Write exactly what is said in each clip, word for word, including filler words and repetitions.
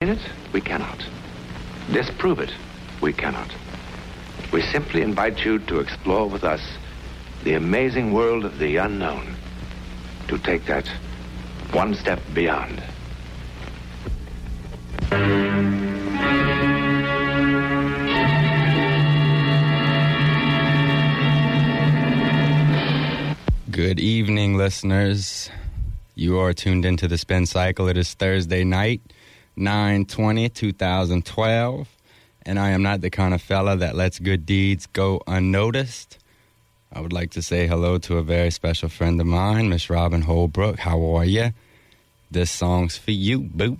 it? We cannot. Disprove it? We cannot. We simply invite you to explore with us the amazing world of the unknown, to take that one step beyond. Good evening, listeners. You are tuned into the Spin Cycle. It is Thursday night, nine twenty, twenty twelve, and I am not the kind of fella that lets good deeds go unnoticed. I would like to say hello to a very special friend of mine, Miss Robin Holbrook. How are you? This song's for you, boo.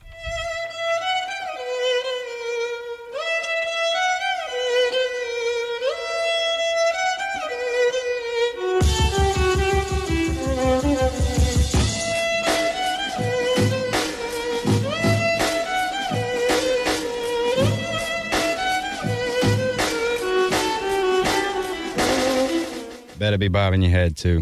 Better be bobbing your head, too.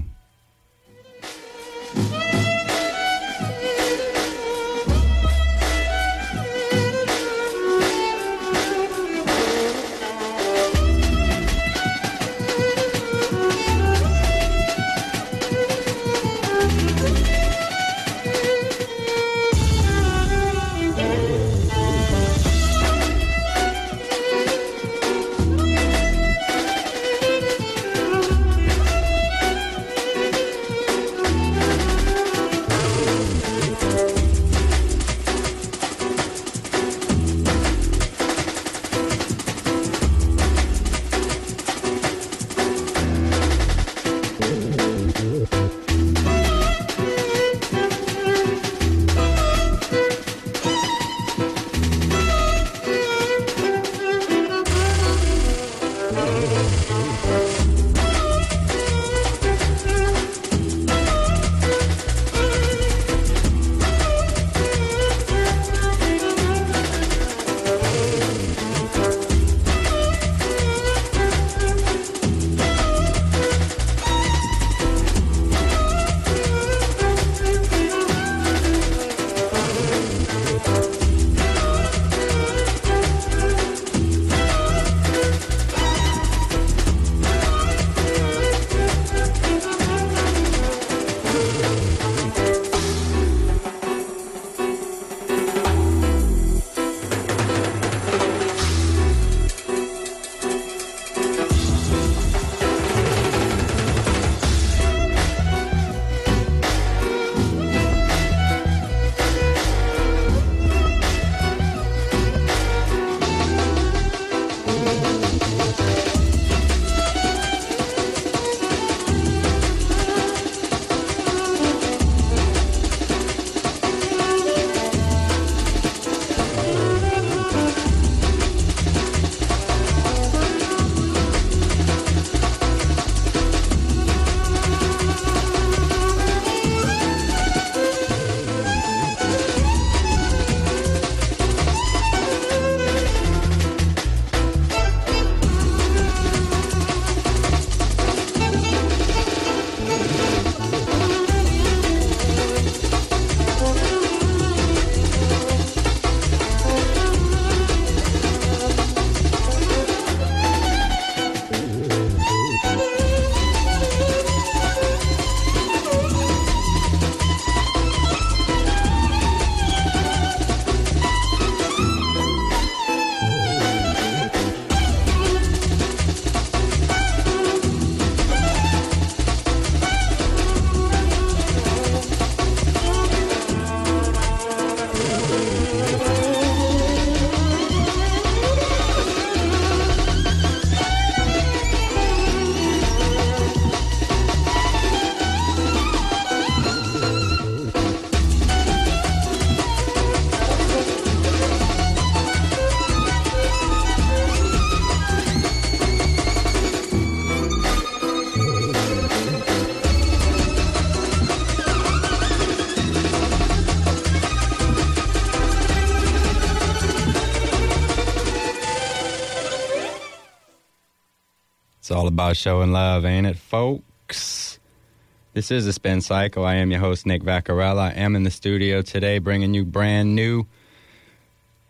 It's all about showing love, ain't it, folks? This is a Spin Cycle. I am your host, Nick Vaccarella. I am in the studio today bringing you brand new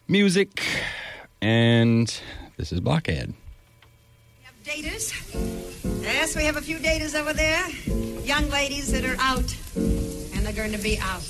music, and this is Blockhead. We have daters. Yes, we have a few daters over there. Young ladies that are out, and they're going to be out.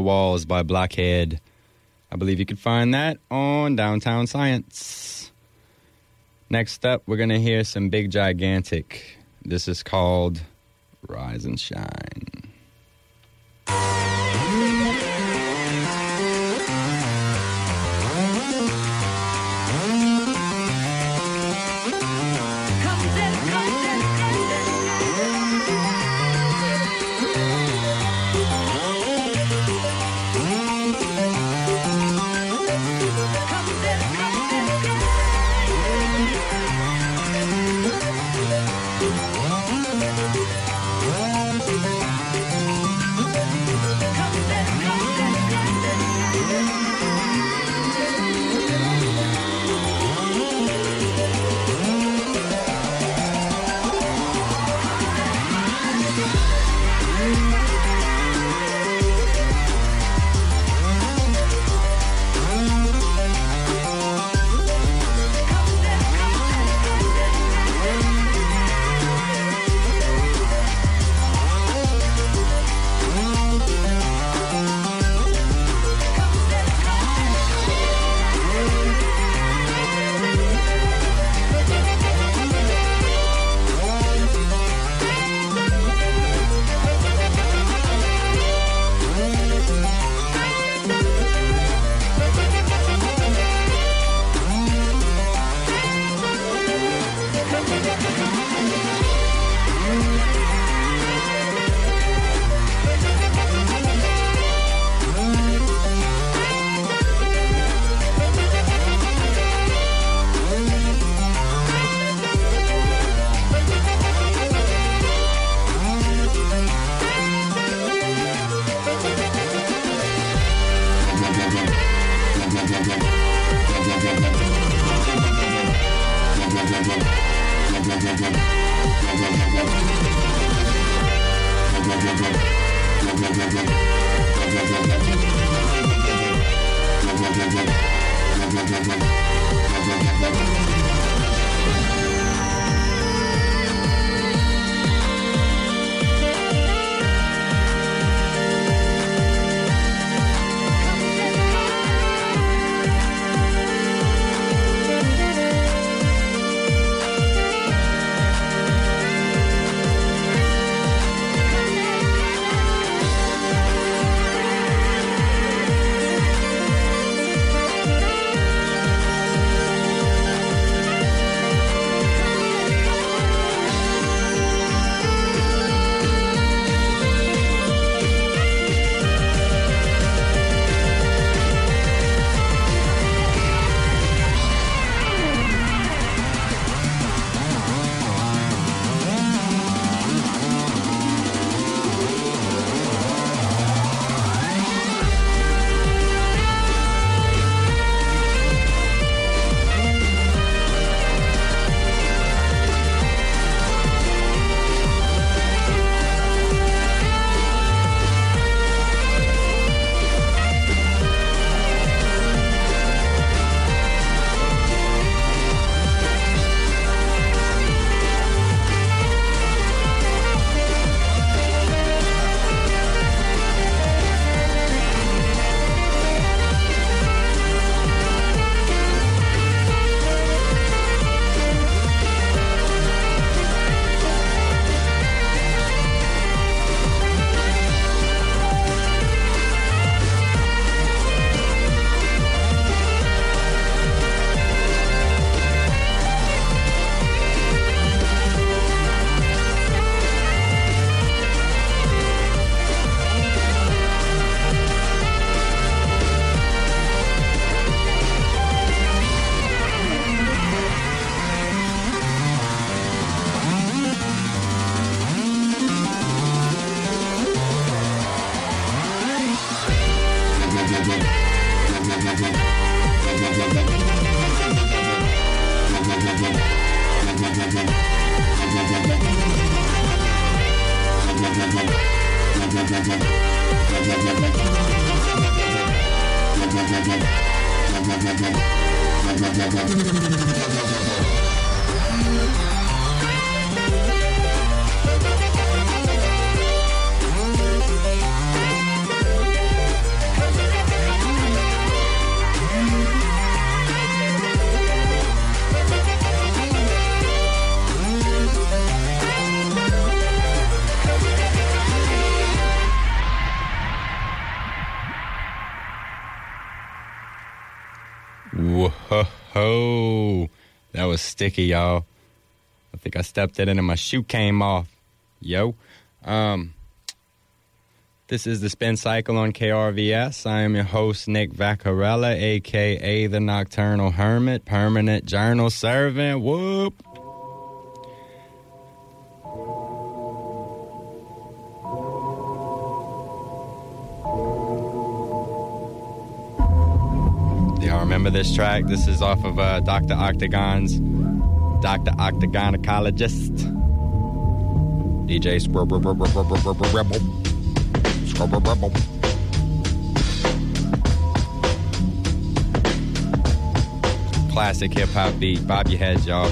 Four Walls by Blockhead. I believe you can find that on Downtown Science. Next up, we're going to hear some Big Gigantic. This is called Rise and Shine. Whoa, that was sticky, y'all. I think I stepped it in and my shoe came off. Yo. Um, this is the Spin Cycle on K R V S. I am your host, Nick Vaccarella, a k a. The Nocturnal Hermit, Permanent Journal Servant. Whoop. Remember this track? This is off of uh, Doctor Octagon's Doctor Octagonacologist. D J Rebel. Rebel. Classic hip hop beat. Bob your heads, y'all.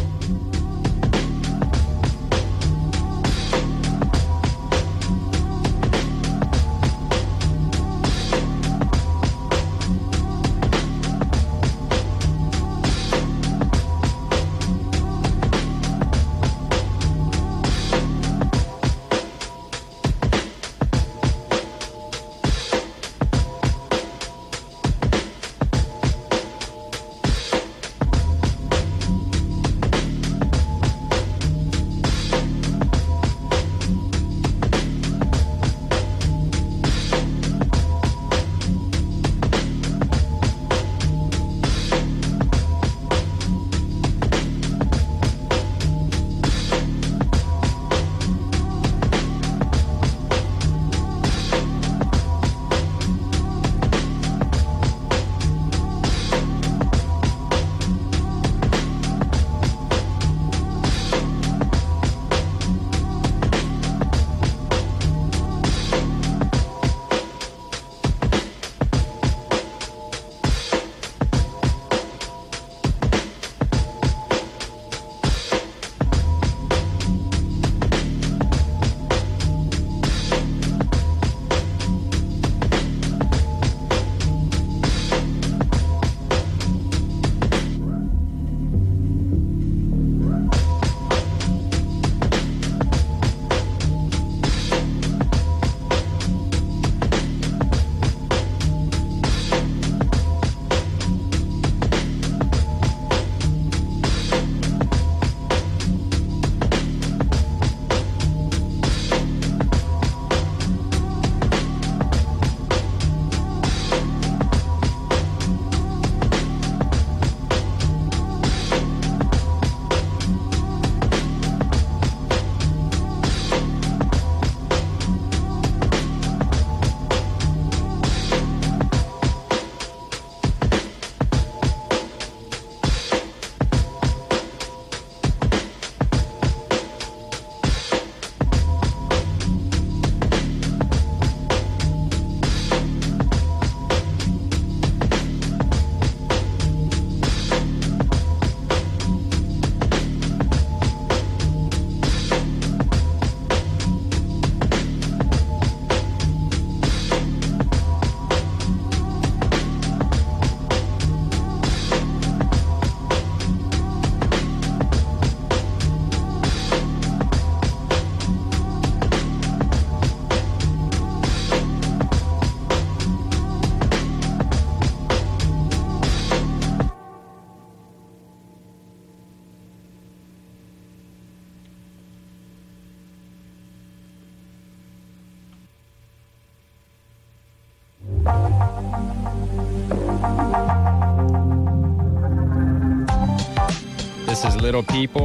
This is Little People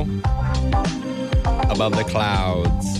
Above the Clouds.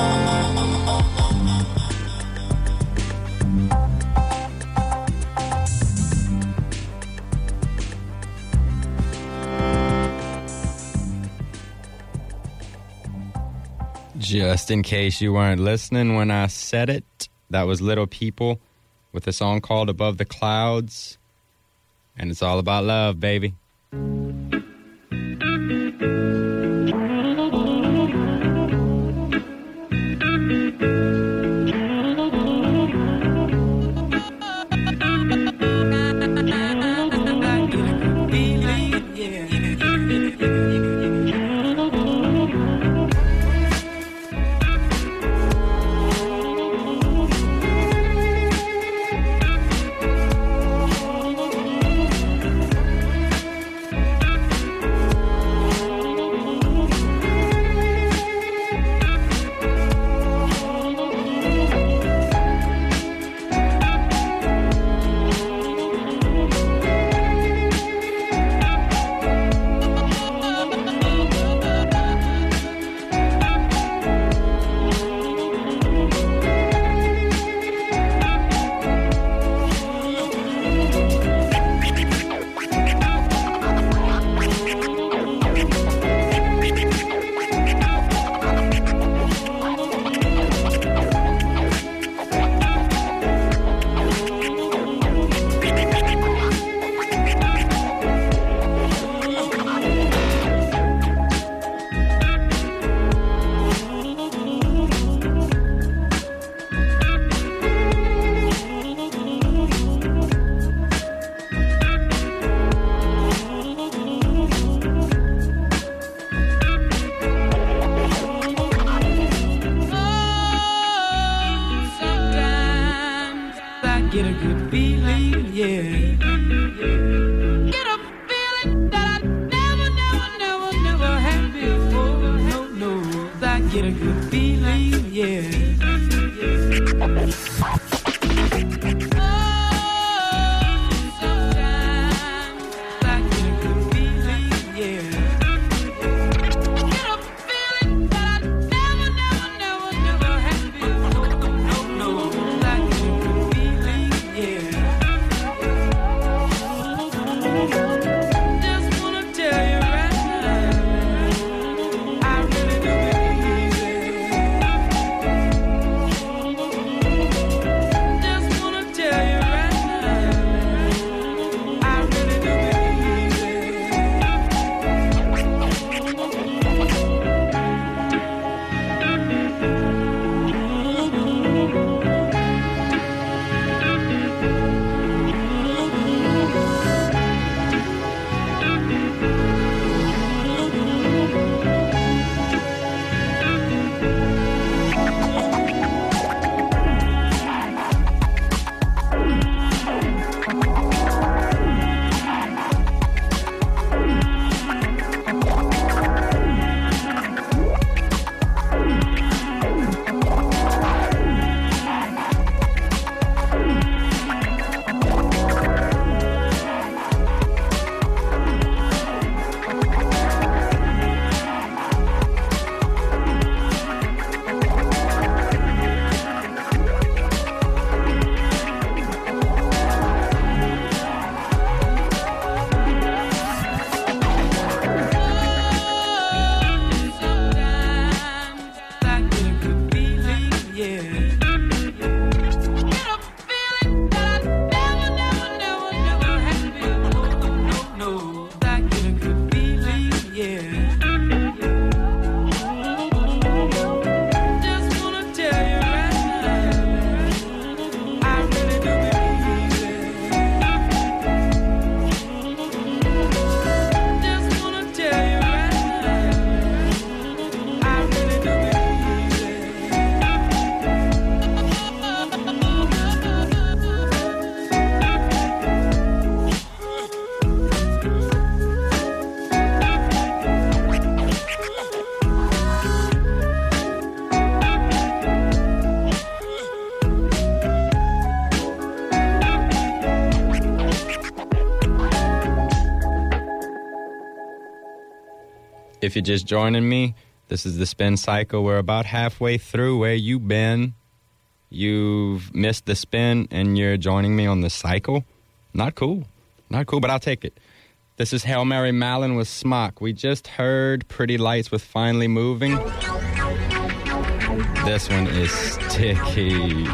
Just in case you weren't listening when I said it, that was Little People with a song called Above the Clouds. And it's all about love, baby. If you're just joining me, This is the Spin Cycle. We're about halfway through. Where you been? You've missed the spin, and you're joining me on the cycle? Not cool. Not cool, but I'll take it. This is Hail Mary Mallon with Smock. We just heard Pretty Lights with Finally Moving. This one is sticky.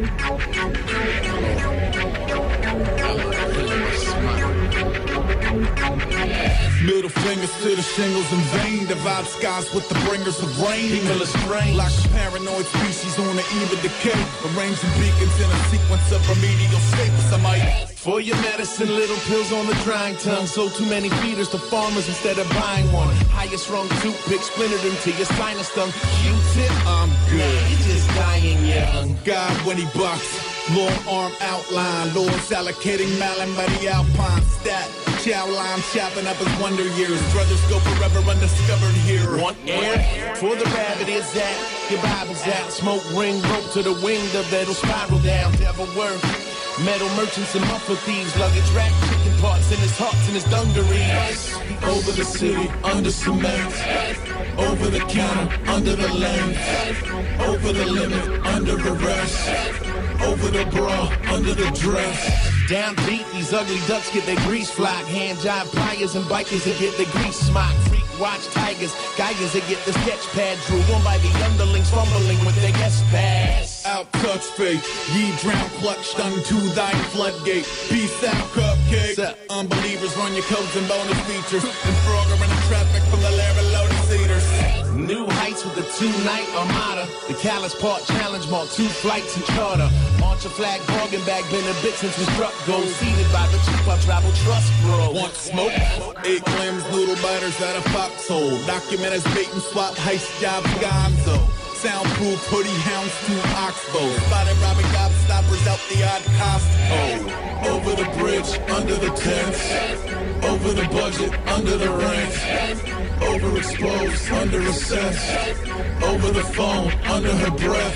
Middle fingers to the shingles in vain. Divide skies with the bringers of rain. People are strange, like a paranoid species on the eve of decay. Arranging beacons in a sequence of remedial states. I might for your medicine, little pills on the drying tongue. Sold too many feeders to farmers instead of buying one. Highest rung toothpick splintered into your sinus tongue. Q-tip, I'm good. You're just dying young. God when he bucks. Long arm outline, lords allocating Malin by the Alpine stat. Chow line chopping up his wonder years. Brothers go forever undiscovered here. Want air? For the rabbit is that. Your Bible's out. Smoke ring rope to the wing of that'll spiral down. Devil work. Metal merchants and muffler thieves. Luggage rack, chicken parts in his hearts and his dungarees. Over the city, under cement. Over the counter, under the lens. Over the limit, under arrest. Over the bra, under the dress. Down deep, these ugly ducks get their grease flock. Hand job pliers and bikers that get their grease smock. Freak watch tigers, geigers that get the sketch pad drew on by the underlings fumbling with their guest pass. Out touch fate, ye drown clutched unto thy floodgate. Peace out, cupcake. Unbelievers run your codes and bonus features. And frogger in the traffic from the Larry Loaded Cedars. New heights with the two-night armada. The Callis Park Challenge marked two flights and charter. Launch a flag, bargain bag, been a bit since we struck gold. Seated by the cheap, our travel trust, bro. Want smoke? Eight clams, noodle biters at a foxhole. Document as bait and swap, heist job, gonzo. Soundproof hoodie hounds to Oxbow. Spotted robbing gobstoppers out the odd Costco. Over the bridge, under the tents. Over the budget, under the rent. Overexposed, under assess. Over the phone, under her breath.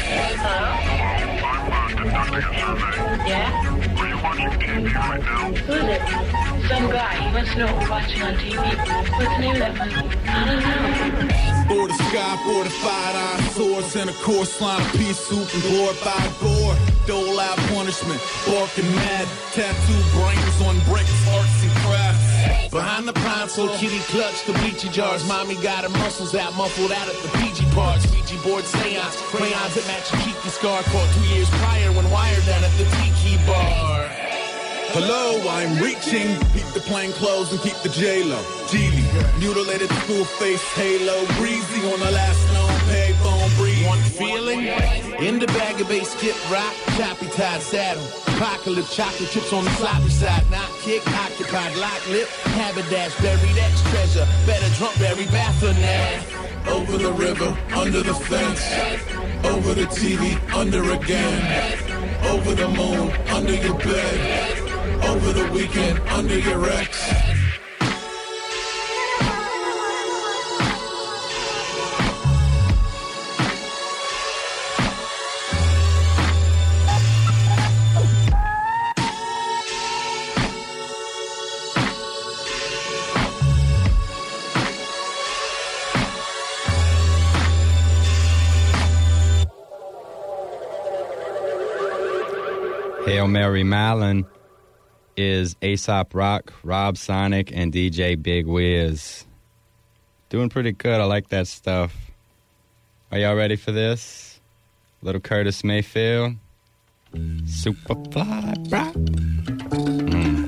Yeah? Are you watching T V right now? Who is it? Some guy. He wants to know what we're watching on T V. What's the name of that movie? I don't know. For the sky, fortified eyesores, and a course line of pea soup and glorified gore. Dole out punishment, barking mad, tattoo brains on bricks, arts and crafts. Behind the console, kitty clutch the bleachy jars. Mommy got her muscles out, muffled out at the P G parts. Ouija board seance, crayons that match your Kiki scar. Caught two years prior when wired down at the Tiki bar. Hello, I'm reaching. Keep the plain clothes and keep the J-Lo. Geely, mutilated full face halo. Breezy on the last known payphone. Breeze. One feeling? In the bag of bass, skip rock, choppy tied saddle. Apocalypse, chocolate chips on the sloppy side. Not kick, occupied, lock lip. Haberdash, buried X treasure. Better drunk, bury Baphomet. Over the river, under the fence. Over the T V, under again. Over the moon, under your bed. Over the weekend, under your ex. Hail Mary Mallon is Aesop Rock, Rob Sonic, and D J Big Wiz. Doing pretty good. I like that stuff. Are y'all ready for this? Little Curtis Mayfield. Superfly Rock. Mm.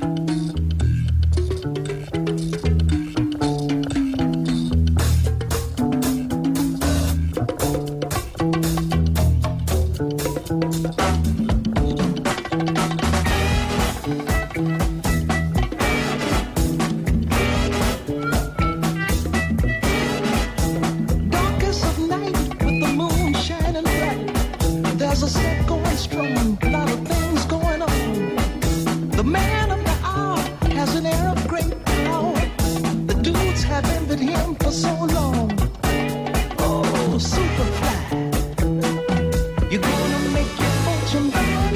You're gonna make your fortune burn.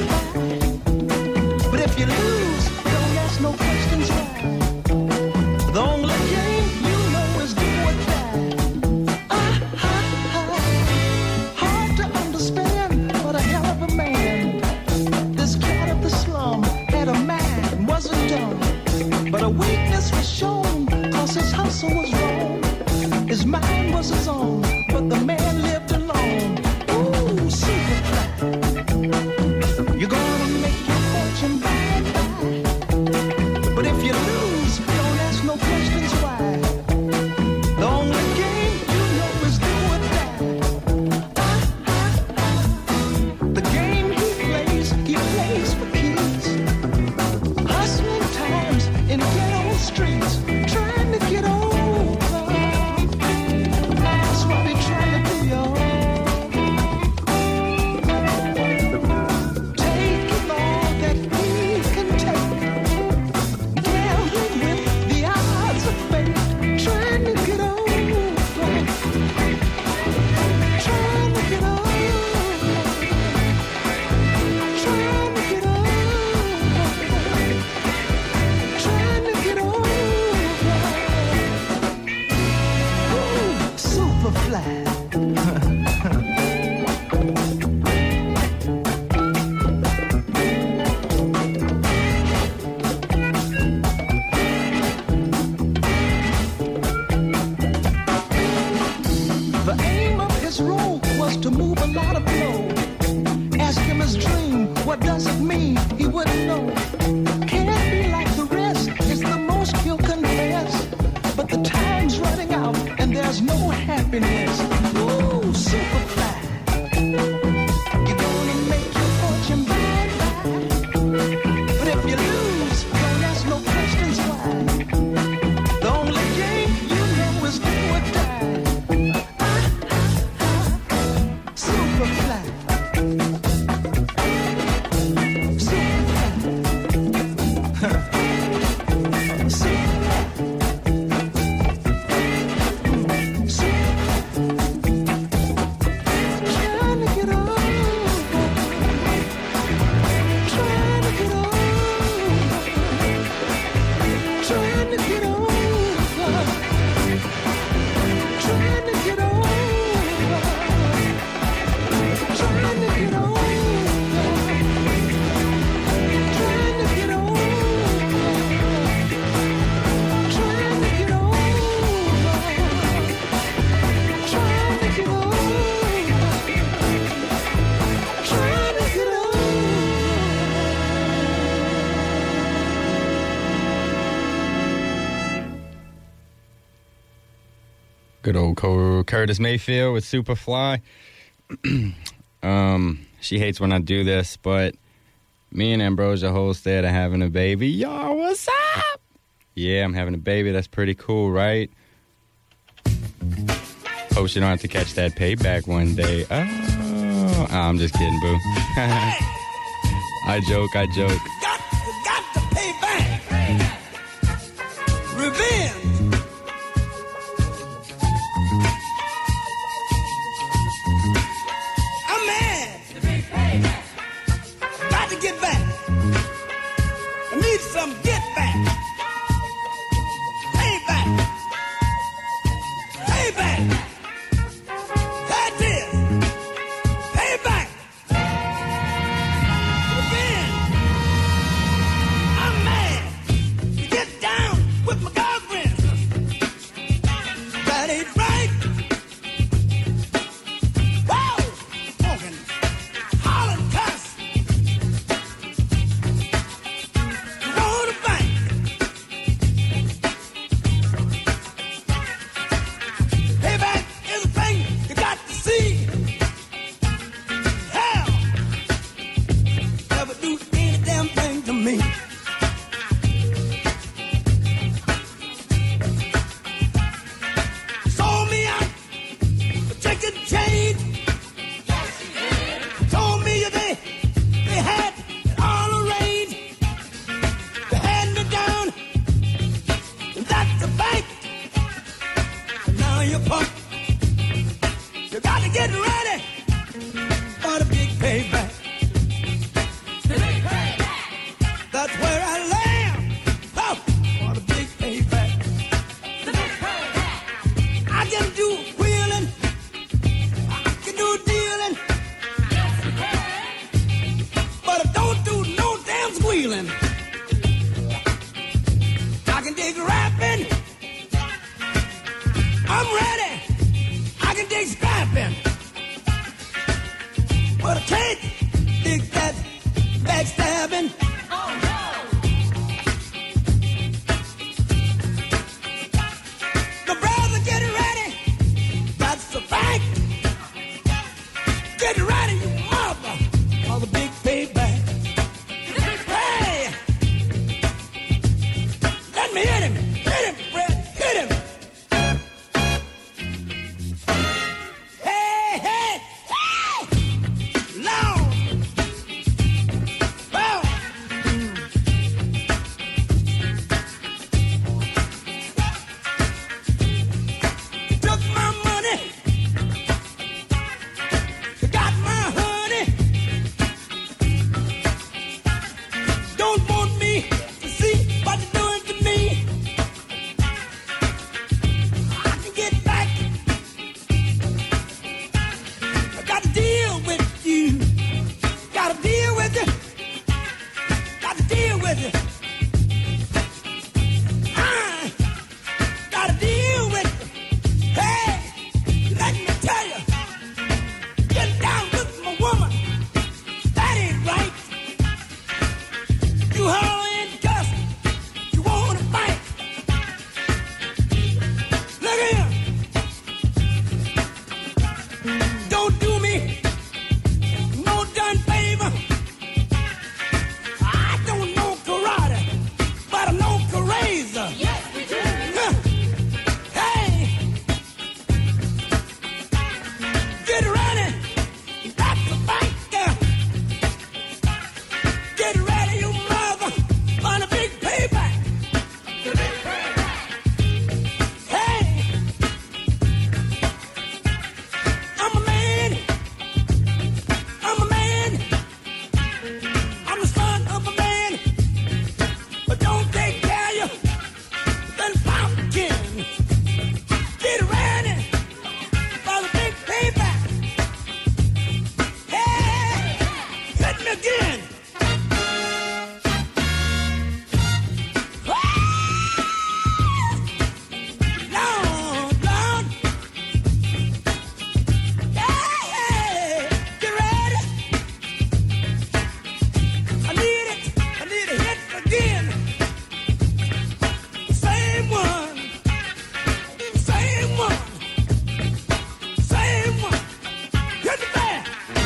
What does it mean? He wouldn't know. Can't be like the rest. It's the most he'll confess. But the time's running out and there's no happiness. Ooh, Superfly. You're gonna make your fortune by and by. But if you lose, don't ask no questions why. The only game you know is do or die. Superfly. Good old Curtis Mayfield with Superfly. um, she hates when I do this, but me and Ambrosia Holstead are having a baby. Y'all, what's up? Yeah, I'm having a baby. That's pretty cool, right? Hope you don't have to catch that payback one day. Oh, I'm just kidding, boo. I joke, I joke. Got, got to pay back. Revenge. I'm mad. Got to get back. I need some get back. Pay back. Pay back. That is. Pay back. Revenge. I'm mad. To get down with my girlfriend. That ain't right. Whoa! Fucking hollering cuss. You wanna bend. Lord, Lord. Yeah, get ready. I need it. I need a hit again. Same one. Same one. Same one. Hit it back.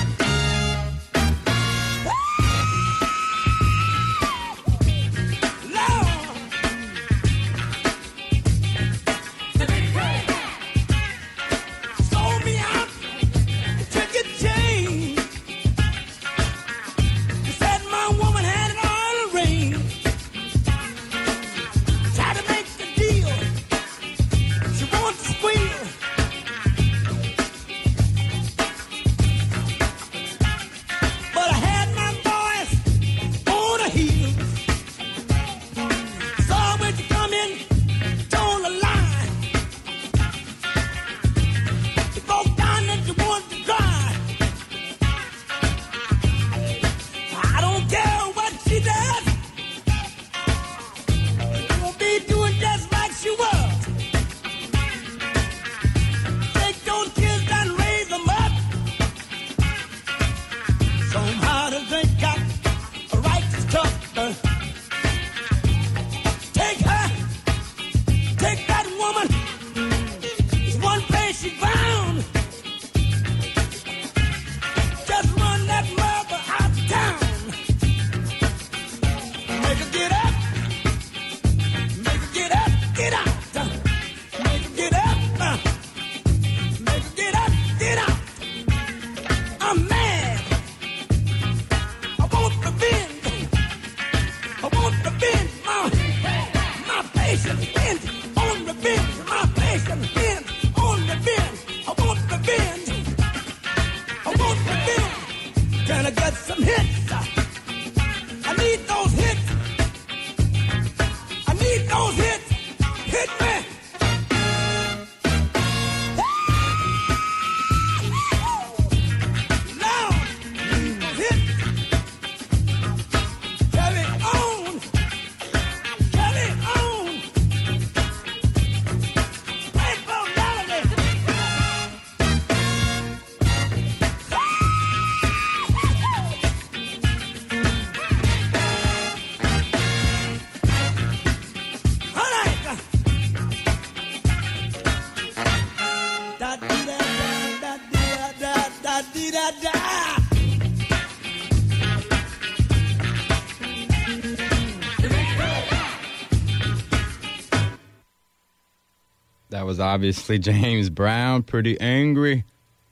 That was obviously James Brown, pretty angry.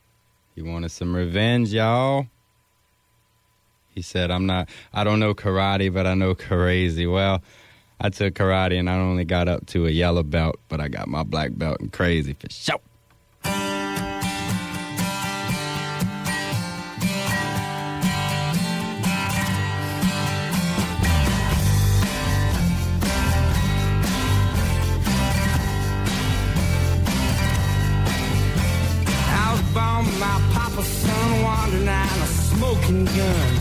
He wanted some revenge, y'all. He said, I'm not, I don't know karate, but I know crazy. Well, I took karate and I only got up to a yellow belt, but I got my black belt in crazy for sure. My papa's son wandering out a smoking gun.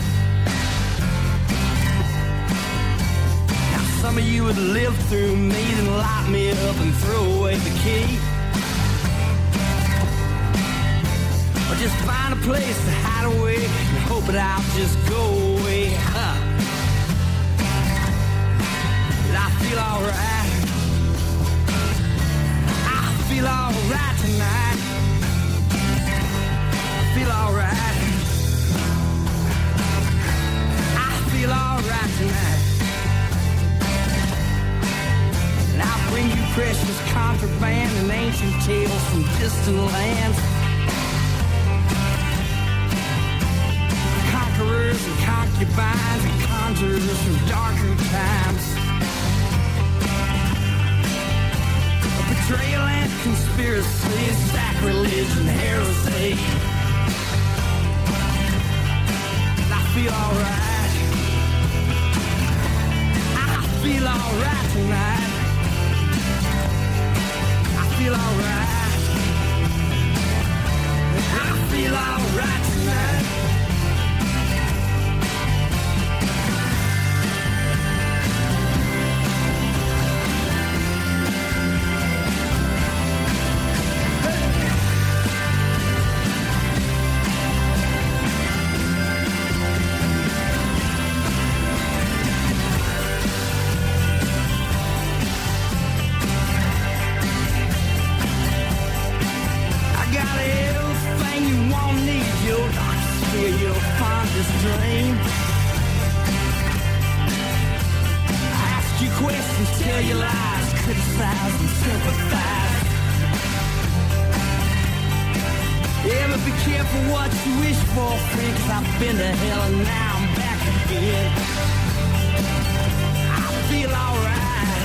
Now some of you would live through me and lock me up and throw away the key, or just find a place to hide away and hope it I'll just go away. Huh. But I feel alright. I feel alright tonight. I feel alright. I feel alright tonight. And I'll bring you precious contraband and ancient tales from distant lands. Conquerors and concubines and conjurers from darker times. Betrayal and conspiracy, sacrilege and heresy. I feel alright. I feel alright tonight. I feel alright. I feel alright tonight. tell you lies, criticize and sympathize. Yeah, but be careful what you wish for, friend, 'cause I've been to hell and now I'm back again. I feel alright.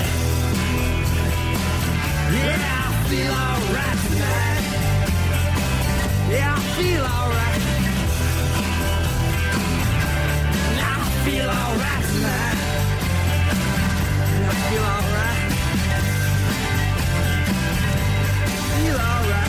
Yeah, I feel alright tonight. Yeah, I feel alright. I feel alright tonight. I feel alright. Feel alright.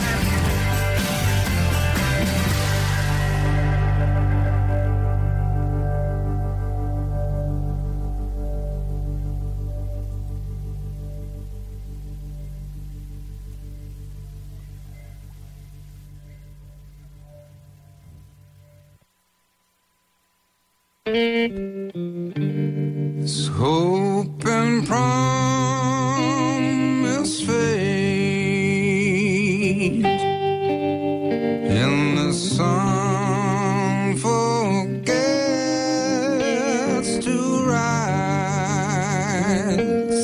As hope and promise fade and the sun forgets to rise,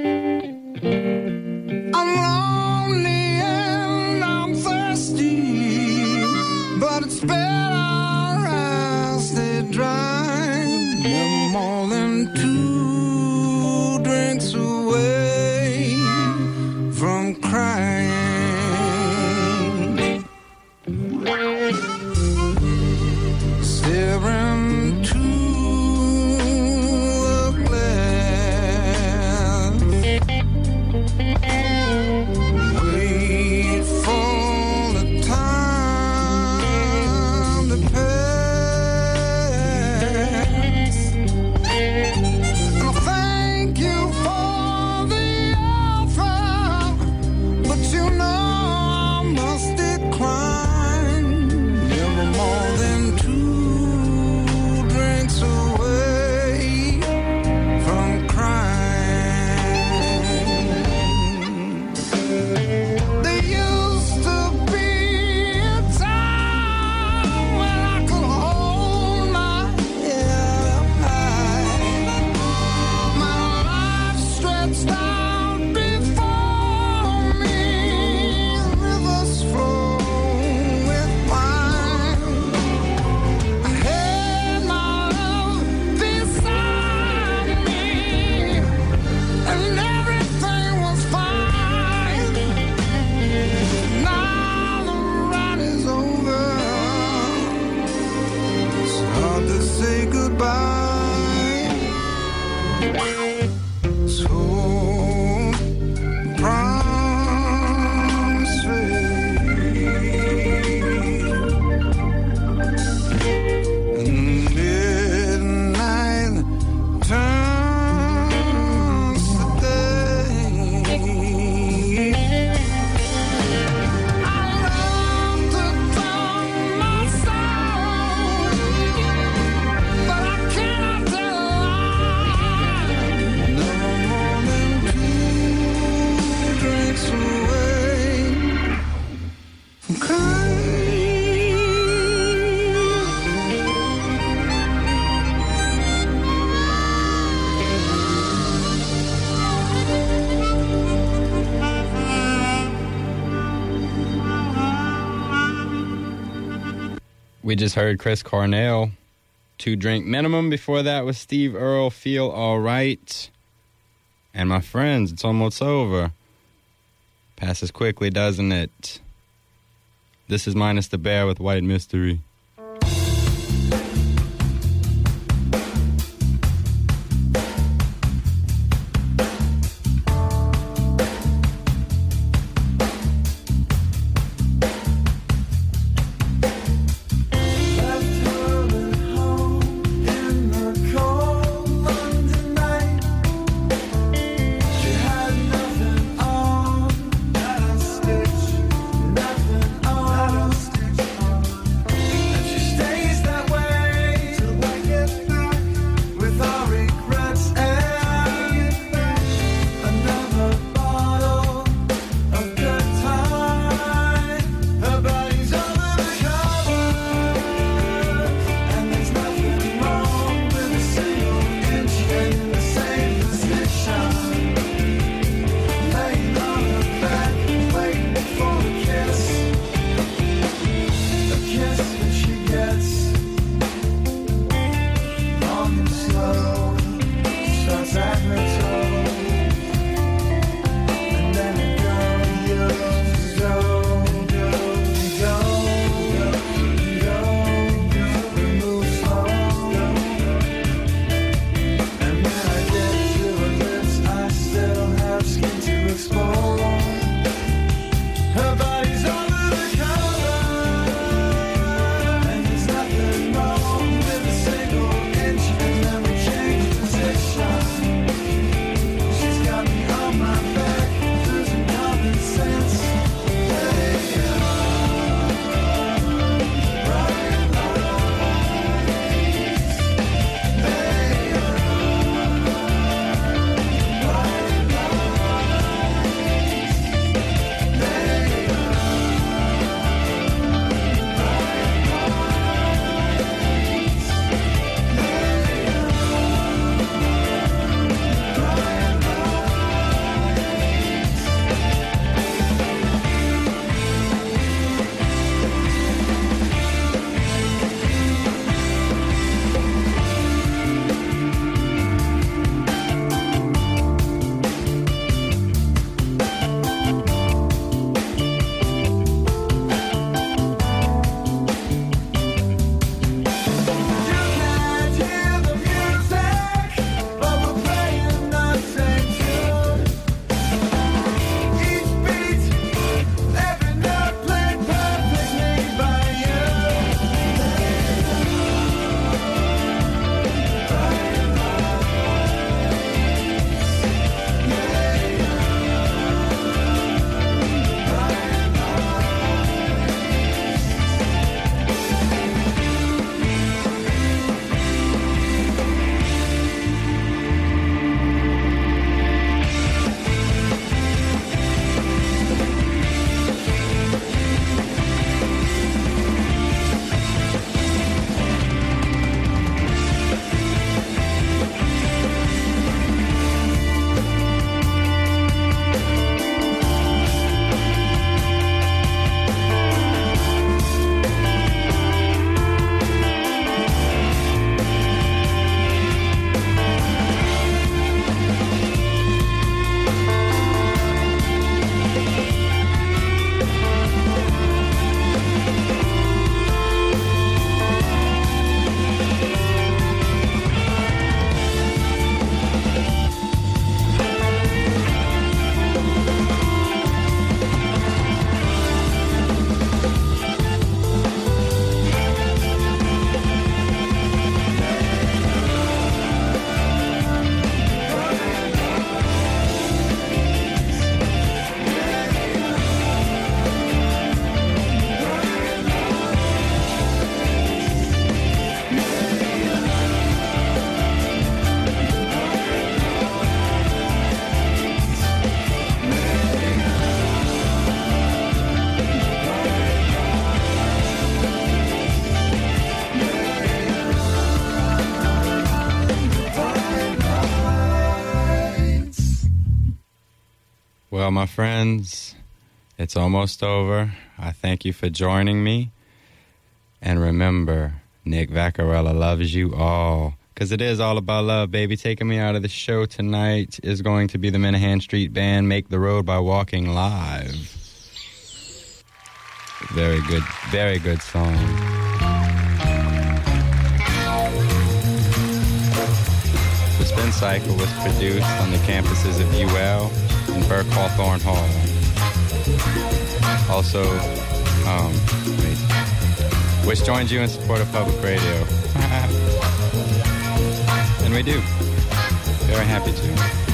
I'm lonely and I'm thirsty, but it's better I stay dry. More than two drinks away from crying, staring to the glass, wait for the time to pass. We just heard Chris Cornell, Two Drink Minimum. Before that was Steve Earle, Feel Alright. And my friends, it's almost over. Passes quickly, doesn't it? This is Minus the Bear with White Mystery. Nothing on, Well, my friends, it's almost over. I thank you for joining me. And remember, Nick Vaccarella loves you all. Because it is all about love, baby. Taking me out of the show tonight is going to be the Minahan Street Band, Make the Road by Walking Live. Very good, very good song. The Spin Cycle was produced on the campuses of U L and Burke Hawthorne Hall. Also, um, wait, which joins you in support of public radio. And we do. Very happy to.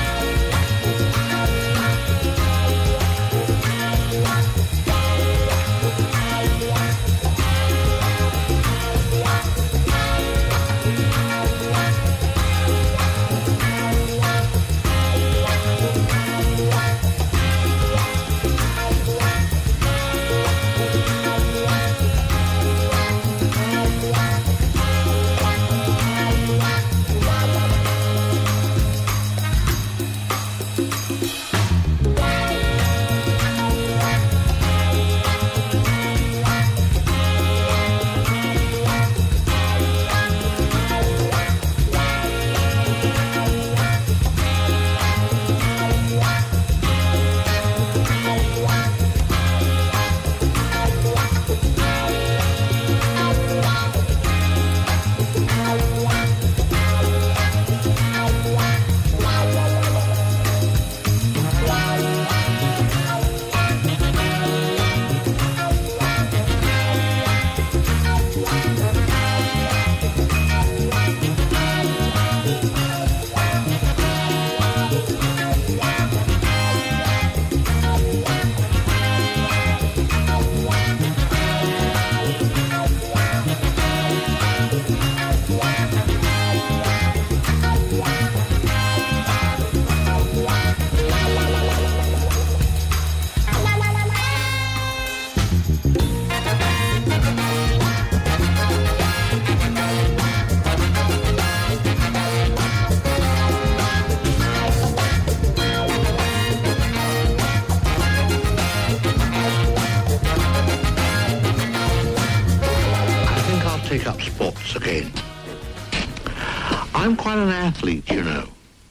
I'm quite an athlete, you know.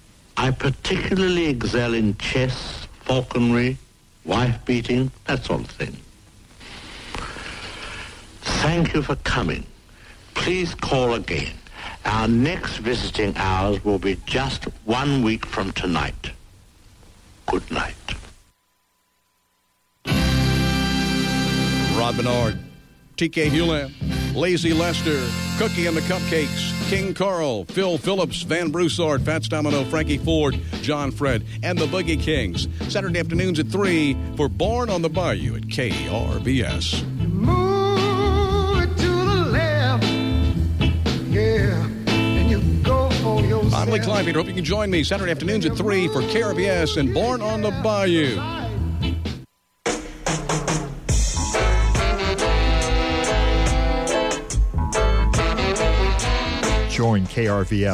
I particularly excel in chess, falconry, wife-beating, that sort of thing. Thank you for coming. Please call again. Our next visiting hours will be just one week from tonight. Good night. Rod Bernard, T K Hewland, Lazy Lester, Cookie and the Cupcakes, King Carl, Phil Phillips, Van Broussard, Fats Domino, Frankie Ford, John Fred, and the Boogie Kings. Saturday afternoons at three for Born on the Bayou at K R V S. Move it to the left, yeah, and you go for yourself. I'm Lee Kleinfeld. Hope you can join me Saturday afternoons at three for K R V S and Born on the Bayou. Join K R V S